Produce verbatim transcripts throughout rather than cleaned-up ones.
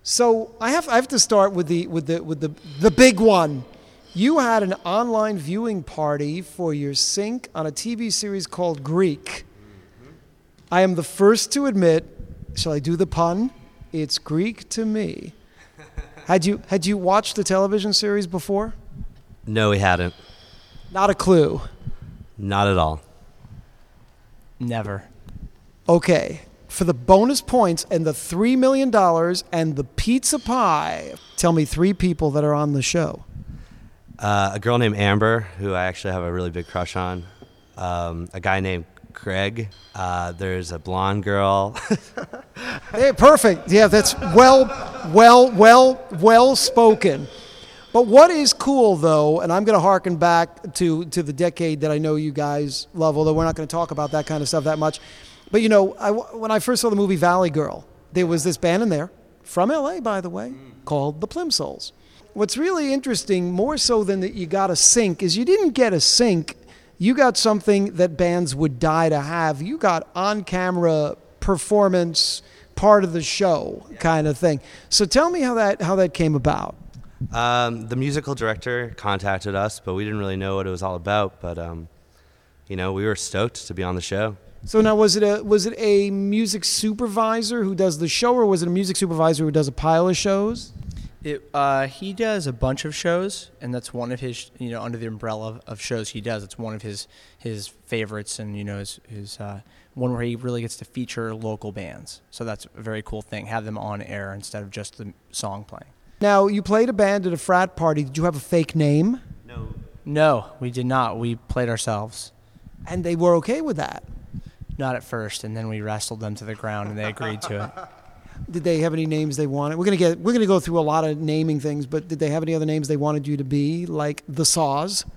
So I have I have to start with the with the with the the big one. You had an online viewing party for your sync on a T V series called Greek. Mm-hmm. I am the first to admit, shall I do the pun? It's Greek to me. Had you had you watched the television series before? No, we hadn't. Not a clue. Not at all. Never. Okay. For the bonus points and the three million dollars and the pizza pie, tell me three people that are on the show. Uh, a girl named Amber, who I actually have a really big crush on. Um, a guy named Craig. Uh, there's a blonde girl. Hey, perfect. Yeah, that's well, well, well, well spoken. But what is cool, though, and I'm going to harken back to, to the decade that I know you guys love, although we're not going to talk about that kind of stuff that much. But, you know, I, when I first saw the movie Valley Girl, there was this band in there, from L A, by the way, called the Plimsouls. What's really interesting, more so than that you got a sync, is you didn't get a sync. You got something that bands would die to have. You got on-camera performance, part of the show kind of thing. So tell me how that how that came about. Um, the musical director contacted us, but we didn't really know what it was all about. But, um, you know, we were stoked to be on the show. So now, was it a was it a music supervisor who does the show, or was it a music supervisor who does a pile of shows? It, uh, he does a bunch of shows, and that's one of his, you know, under the umbrella of, of shows he does. It's one of his his favorites, and, you know, his, his uh, one where he really gets to feature local bands. So that's a very cool thing, have them on air instead of just the song playing. Now, you played a band at a frat party. Did you have a fake name? No. No, we did not. We played ourselves. And they were okay with that? Not at first, and then we wrestled them to the ground, and they agreed to it. Did they have any names they wanted? We're gonna get we're gonna go through a lot of naming things, but did they have any other names they wanted you to be, like the Saws?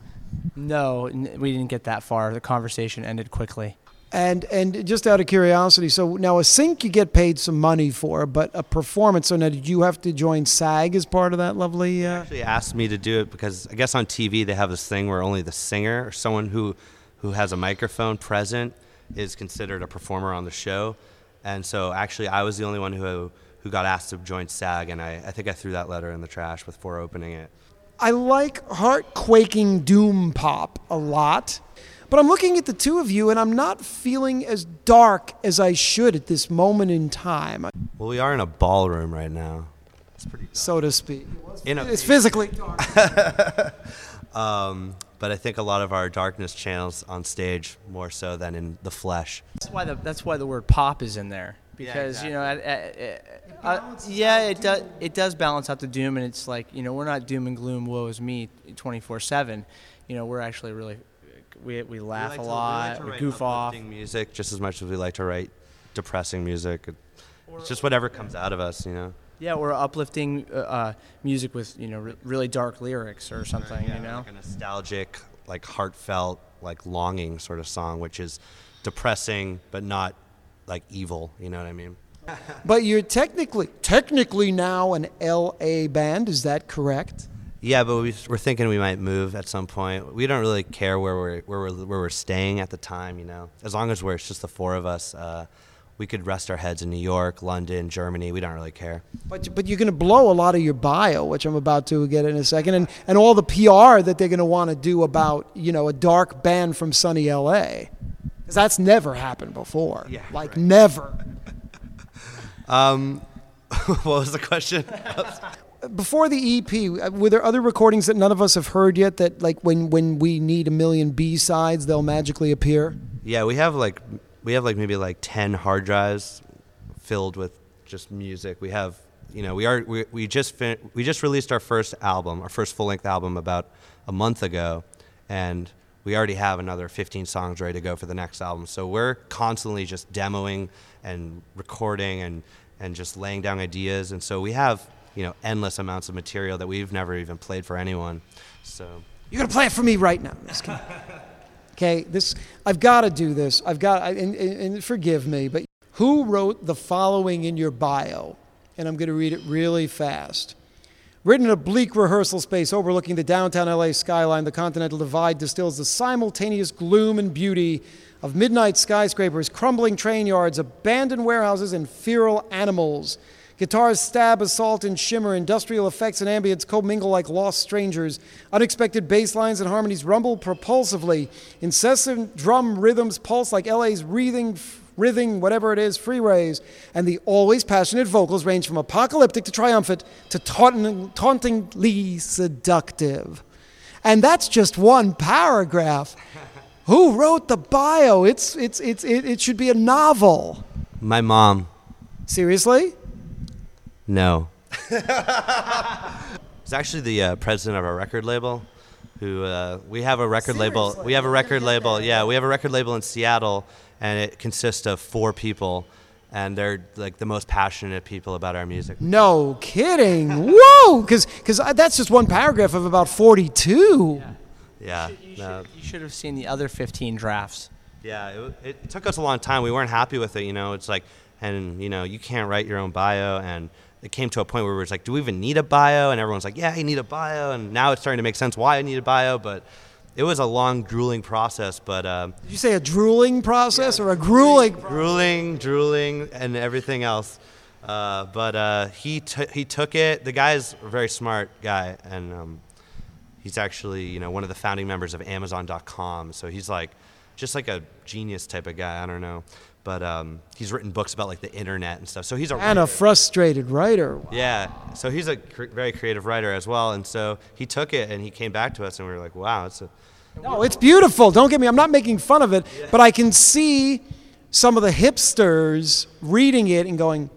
No, n- we didn't get that far. The conversation ended quickly. And and just out of curiosity, so now a sync you get paid some money for, but a performance. So now did you have to join SAG as part of that lovely? Uh... They actually asked me to do it because I guess on T V they have this thing where only the singer or someone who who has a microphone present is considered a performer on the show. And so actually I was the only one who who got asked to join SAG, and I, I think I threw that letter in the trash before opening it. I like heart-quaking doom pop a lot, but I'm looking at the two of you and I'm not feeling as dark as I should at this moment in time. Well, we are in a ballroom right now. It's pretty dark. So to speak. In a, It's physically dark. um, but I think a lot of our darkness channels on stage more so than in the flesh. That's why the that's why the word pop is in there, because Yeah, exactly. you know, at, at, at, uh, yeah, it does it does balance out the doom, and it's like, you know, we're not doom and gloom, woe is me, twenty-four seven. You know, we're actually really we we laugh We like a to- lot, we, like to we write goof off. uplifting music just as much as we like to write depressing music. It's just whatever comes out of us, you know. Yeah, or uplifting uh, uh, music with, you know, re- really dark lyrics or something, Yeah, you know. like a nostalgic, like heartfelt, like longing sort of song, which is depressing but not like evil. You know what I mean? But you're technically technically now an L A band, is that correct? Yeah, but we, we're thinking we might move at some point. We don't really care where we're where we're where we're staying at the time. You know, as long as we're it's just the four of us. Uh, we could rest our heads in New York, London, Germany. We don't really care. But but you're going to blow a lot of your bio, which I'm about to get in a second, and, and all the P R that they're going to want to do about, you know, a dark band from sunny L A. Because that's never happened before. Yeah, like right. never. Um, what was the question? Before the E P, were there other recordings that none of us have heard yet that, like, when, when we need a million B-sides, they'll magically appear? Yeah, we have like we have like maybe like ten hard drives filled with just music. We have, you know, we are we, we just fin- we just released our first album, our first full-length album about a month ago, and we already have another fifteen songs ready to go for the next album. So we're constantly just demoing and recording and and just laying down ideas, and so we have, you know, endless amounts of material that we've never even played for anyone. So You're going to play it for me right now. Just kidding. Okay, this I've got to do this. I've got, and, and, and forgive me, but who wrote the following in your bio? And I'm going to read it really fast. Written in a bleak rehearsal space overlooking the downtown L A skyline, the Continental Divide distills the simultaneous gloom and beauty of midnight skyscrapers, crumbling train yards, abandoned warehouses, and feral animals. Guitars stab, assault, and shimmer. Industrial effects and ambience commingle like lost strangers. Unexpected bass lines and harmonies rumble propulsively. Incessant drum rhythms pulse like L A's breathing, writhing, whatever it is, freeways. And the always passionate vocals range from apocalyptic to triumphant to taunting, tauntingly seductive. And that's just one paragraph. Who wrote the bio? It's, it's, it's, it, it should be a novel. My mom. Seriously? No. It's actually the uh, president of our record label. Who uh, we have a record Seriously? label. We have a record label. Yeah, we have a record label in Seattle, and it consists of four people, and they're like the most passionate people about our music. No kidding. Whoa! Because that's just one paragraph of about forty-two. Yeah. You should, you, no. should, you should have seen the other fifteen drafts. Yeah, it, it took us a long time. We weren't happy with it, you know. It's like, and you know, you can't write your own bio, and it came to a point where we were like, do we even need a bio? And everyone's like, yeah, you need a bio. And now it's starting to make sense why I need a bio, but it was a long, grueling process. But uh, Did you say a drooling process yeah, or a grueling? Grueling, drooling, and everything else. Uh, but uh, he t- he took it. The guy's a very smart guy, and um, he's actually, you know, one of the founding members of Amazon dot com. So he's like, just like a genius type of guy. I don't know. But um, he's written books about like the internet and stuff. So he's a and writer. a frustrated writer. Wow. Yeah. So he's a cr- very creative writer as well. And so he took it and he came back to us and we were like, wow, it's a. No, it's beautiful. Don't get me. I'm not making fun of it, yeah. But I can see some of the hipsters reading it and going,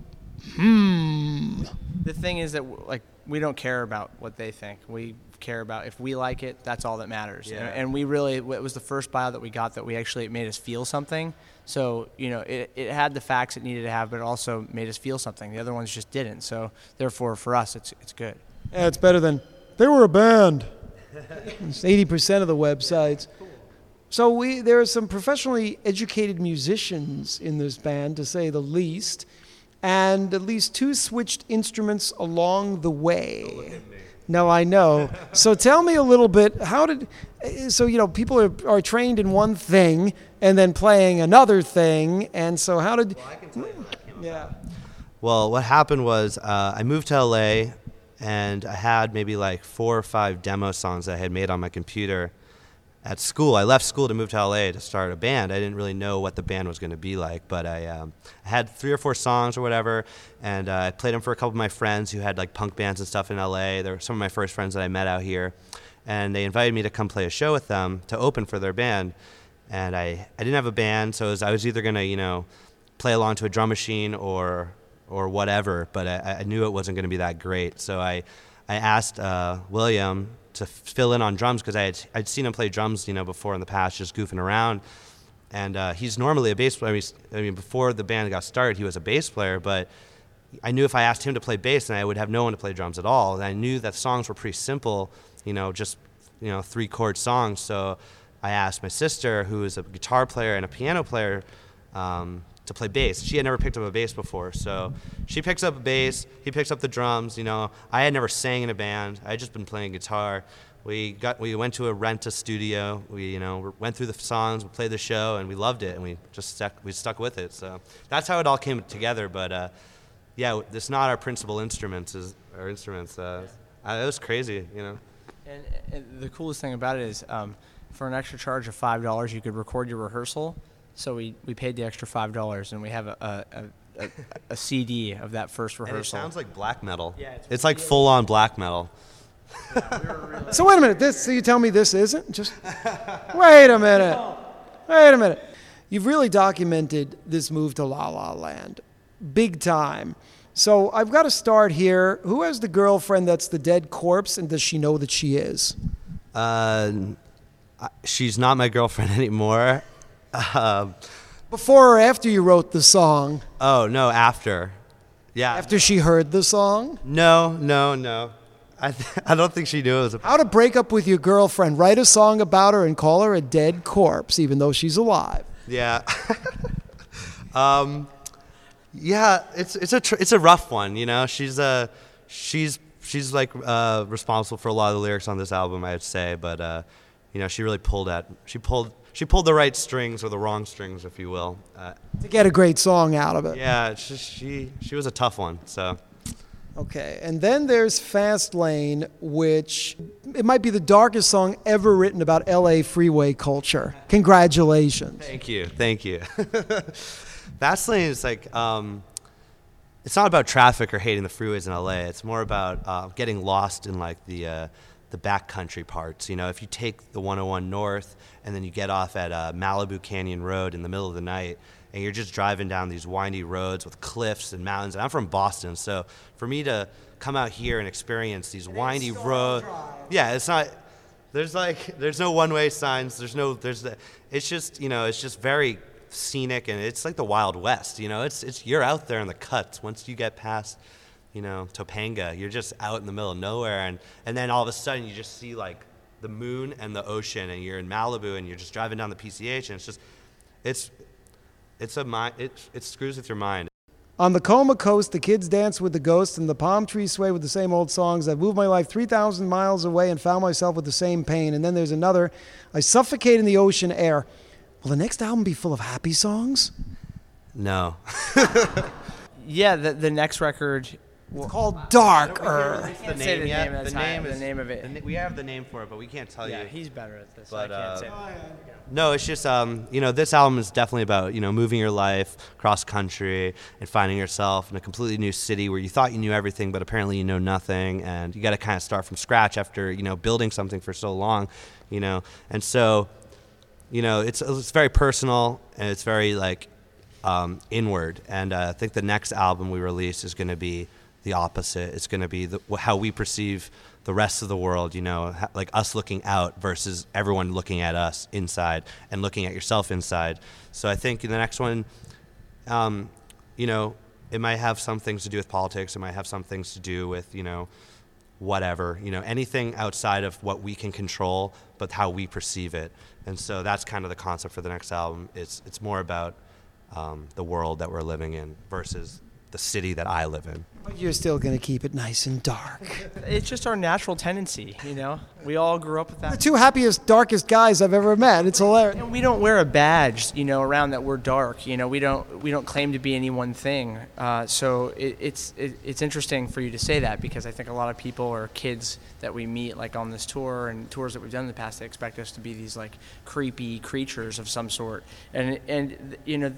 hmm. The thing is that like we don't care about what they think. We care about if we like it. That's all that matters. Yeah. And, and we really, it was the first bio that we got that we actually it made us feel something. So you know, it it had the facts it needed to have, but it also made us feel something. The other ones just didn't. So therefore, for us, it's it's good. Yeah, it's better than they were a band. It's eighty percent of the websites. So we there are some professionally educated musicians in this band, to say the least, and at least two switched instruments along the way. No, I know. So tell me a little bit, how did, so, you know, people are, are trained in one thing and then playing another thing, and so how did, well, I can tell you how that came yeah. about. Well, what happened was uh, I moved to L A, and I had maybe like four or five demo songs that I had made on my computer at school. I left school to move to L A to start a band. I didn't really know what the band was going to be like, but I, um, I had three or four songs or whatever, and uh, I played them for a couple of my friends who had like punk bands and stuff in L A. They were some of my first friends that I met out here, and they invited me to come play a show with them to open for their band. And I, I didn't have a band, so it was, I was either going to, you know, play along to a drum machine or or whatever, but I, I knew it wasn't going to be that great. So I, I asked uh, William to fill in on drums because I had I'd seen him play drums, you know, before in the past, just goofing around. And uh, he's normally a bass player. I mean, I mean, before the band got started, he was a bass player, but I knew if I asked him to play bass, then I would have no one to play drums at all. And I knew that songs were pretty simple, you know, just, you know, three chord songs. So I asked my sister, who is a guitar player and a piano player, um, to play bass. She had never picked up a bass before, so she picks up a bass, he picks up the drums. You know, I had never sang in a band. I had just been playing guitar. We got we went to a rent a studio. We you know went through the songs, we played the show, and we loved it, and we just stuck we stuck with it. So that's how it all came together. But uh, yeah, it's not our principal instruments. Is our instruments? Uh, it was crazy, you know. And, and the coolest thing about it is, um, for an extra charge of five dollars, you could record your rehearsal. So we, we paid the extra five dollars, and we have a a, a, a C D of that first rehearsal. And it sounds like black metal. Yeah, it's, it's like full on black metal. Yeah, we were really So wait a minute. This so you tell me this isn't just? Wait a minute. Wait a minute. You've really documented this move to La La Land, big time. So I've got to start here. Who has the girlfriend that's the dead corpse, and does she know that she is? Uh, she's not my girlfriend anymore. Um, Before or after you wrote the song? oh, no, after. Yeah. After she heard the song? No, no, no. I th- I don't think she knew it was a... How to break up with your girlfriend. Write a song about her and call her a dead corpse, even though she's alive. Yeah. um, yeah, it's it's a tr- it's a rough one, you know. She's uh she's she's like uh, responsible for a lot of the lyrics on this album, I'd say, but uh, you know, she really pulled at she pulled she pulled the right strings or the wrong strings, if you will. Uh, To get a great song out of it. yeah, it's just, she she was a tough one. So Okay, and then there's Fast Lane, which it might be the darkest song ever written about L A freeway culture. Congratulations. thank you, thank you. Fastlane is like, um, it's not about traffic or hating the freeways in L A. It's more about uh, getting lost in like the uh, the backcountry parts. You know, if you take the one oh one north and then you get off at uh, Malibu Canyon Road in the middle of the night, and you're just driving down these windy roads with cliffs and mountains. And I'm from Boston, so for me to come out here and experience these windy roads, yeah, it's not. There's like there's no one-way signs. There's no there's the. It's just you know it's just very scenic, and it's like the Wild West. You know, it's it's you're out there in the cuts. Once you get past, you know, Topanga, you're just out in the middle of nowhere, and and then all of a sudden you just see like the moon and the ocean, and you're in Malibu, and you're just driving down the P C H, and it's just it's. It's a mind. It it screws with your mind. On the Coma Coast, the kids dance with the ghosts and the palm trees sway with the same old songs. I've moved my life three thousand miles away and found myself with the same pain. And then there's another, I suffocate in the ocean air. Will the next album be full of happy songs? No. Yeah, the the next record. It's called Darker. can't say the name of the title, the name of it. the na- we have the name for it, but we can't tell Yeah, you. he's better at this. But, I can't uh, say. No, it's just um, you know, this album is definitely about, you know, moving your life cross country and finding yourself in a completely new city where you thought you knew everything, but apparently you know nothing, and you got to kind of start from scratch after, you know, building something for so long, you know, and so, you know, it's it's very personal and it's very like um, inward, and uh, I think the next album we release is going to be the opposite. It's going to be the, how we perceive the rest of the world, you know, ha- like us looking out versus everyone looking at us inside and looking at yourself inside. So I think in the next one, um, you know, it might have some things to do with politics. It might have some things to do with, you know, whatever, you know, anything outside of what we can control, but how we perceive it. And so that's kind of the concept for the next album. It's, it's more about um, the world that we're living in versus the city that I live in. But you're still going to keep it nice and dark. It's just our natural tendency, you know. We all grew up with The that. two happiest, darkest guys I've ever met. It's hilarious. And we don't wear a badge, you know, around that we're dark. You know, we don't we don't claim to be any one thing. Uh, so it, it's it, it's interesting for you to say that, because I think a lot of people or kids that we meet, like on this tour and tours that we've done in the past, they expect us to be these like creepy creatures of some sort. And and you know,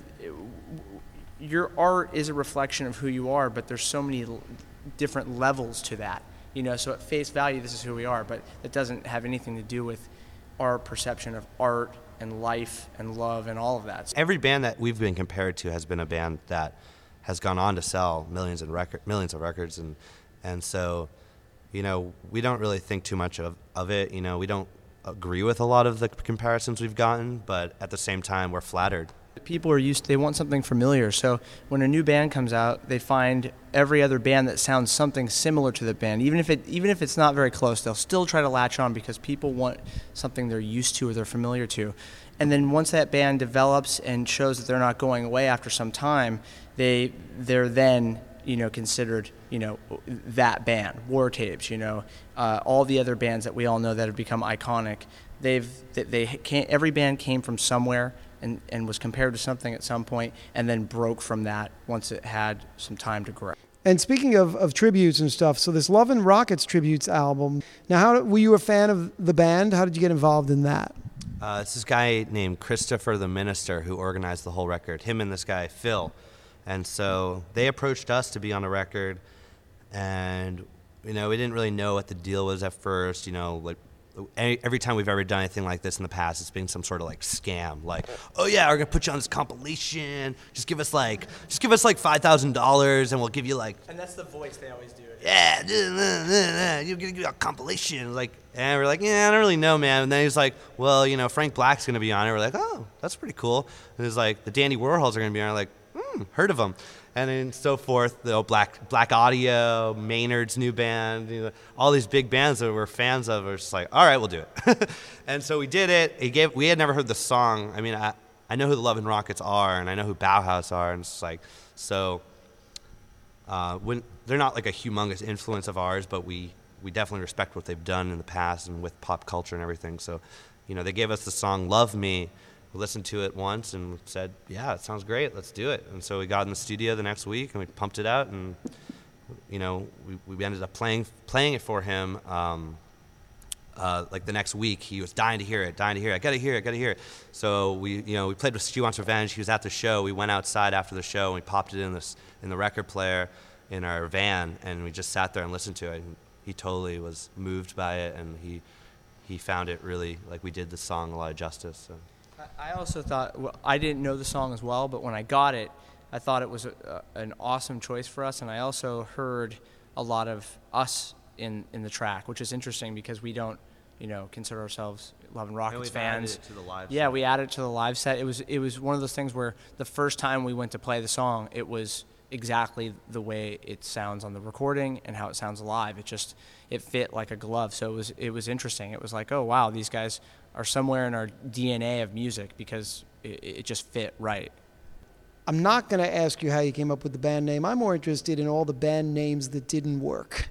your art is a reflection of who you are, but there's so many l- different levels to that. You know, so at face value, this is who we are, but it doesn't have anything to do with our perception of art and life and love and all of that. So Every band that we've been compared to has been a band that has gone on to sell millions and record millions of records, and and so, you know, we don't really think too much of, of it. You know, we don't agree with a lot of the comparisons we've gotten, but at the same time, we're flattered. people are used, they want something familiar. So when a new band comes out, they find every other band that sounds something similar to the band. Even if it even if it's not very close, they'll still try to latch on because people want something they're used to or they're familiar to. And then once that band develops and shows that they're not going away after some time, they they're then, you know, considered, you know, that band, War Tapes, you know, uh, all the other bands that we all know that have become iconic. They've they, they can't, every band came from somewhere and, and was compared to something at some point, and then broke from that once it had some time to grow. And speaking of, of tributes and stuff, so this Love and Rockets tributes album. Now, how were you a fan of the band? How did you get involved in that? Uh, it's this guy named Christopher the Minister who organized the whole record. Him and this guy Phil, and so they approached us to be on the record, and you know we didn't really know what the deal was at first. You know, like every time we've ever done anything like this in the past, it's been some sort of like scam. Like, oh yeah, we're gonna put you on this compilation. Just give us like, just give us like five thousand dollars, and we'll give you like. And that's the voice they always do. Yeah, you're gonna give you a compilation. Like, and we're like, yeah, I don't really know, man. And then he's like, well, you know, Frank Black's gonna be on it. We're like, oh, that's pretty cool. And he's like, the Dandy Warhols are gonna be on it. Like, hmm, heard of them. And then so forth. The old Black Black Audio, Maynard's new band, you know, all these big bands that we're fans of. We're just like, all right, we'll do it. And so we did it. He gave. We had never heard the song. I mean, I I know who the Love and Rockets are, and I know who Bauhaus are, and it's like so. Uh, when they're not like a humongous influence of ours, but we, we definitely respect what they've done in the past and with pop culture and everything. So you know, they gave us the song Love Me. We listened to it once and said, yeah, it sounds great, let's do it. And so we got in the studio the next week and we pumped it out, and you know, we, we ended up playing playing it for him. Um, uh, like the next week, he was dying to hear it, dying to hear it. I gotta hear it, gotta hear it. So we, you know, we played with She Wants Revenge. He was at the show. We went outside after the show and we popped it in this in the record player in our van, and we just sat there and listened to it. And he totally was moved by it, and he he found it really, like, we did the song a lot of justice. So. I also thought, well, I didn't know the song as well, but when I got it, I thought it was a, a, an awesome choice for us, and I also heard a lot of us in, in the track, which is interesting because we don't, you know, consider ourselves Love and Rockets fans. Added it to the live yeah, set. we added it to the live set. It was it was one of those things where the first time we went to play the song, it was exactly the way it sounds on the recording and how it sounds live. It just it fit like a glove. So it was it was interesting. It was like, oh wow, these guys are somewhere in our D N A of music because it, it just fit right. I'm not going to ask you how you came up with the band name. I'm more interested in all the band names that didn't work.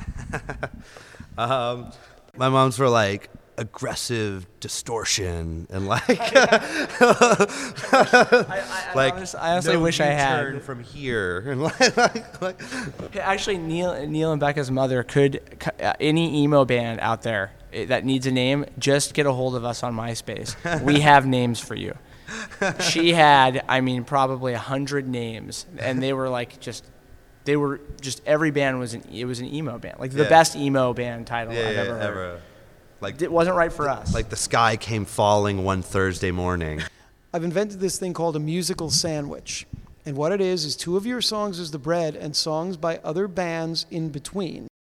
um, my moms were like, aggressive distortion and like I, I, I, like honest, I honestly no wish I U-turn had from here and like, like, like actually Neil Neil and Becca's mother could uh, any emo band out there that needs a name, just get a hold of us on MySpace. We have names for you. She had, I mean, probably a hundred names, and they were like just they were just every band was an it was an emo band, like the yeah. best emo band title yeah, I've yeah, ever heard. ever. Like, it wasn't right for us. Like the sky came falling one Thursday morning. I've invented this thing called a musical sandwich. And what it is is two of your songs is the bread and songs by other bands in between.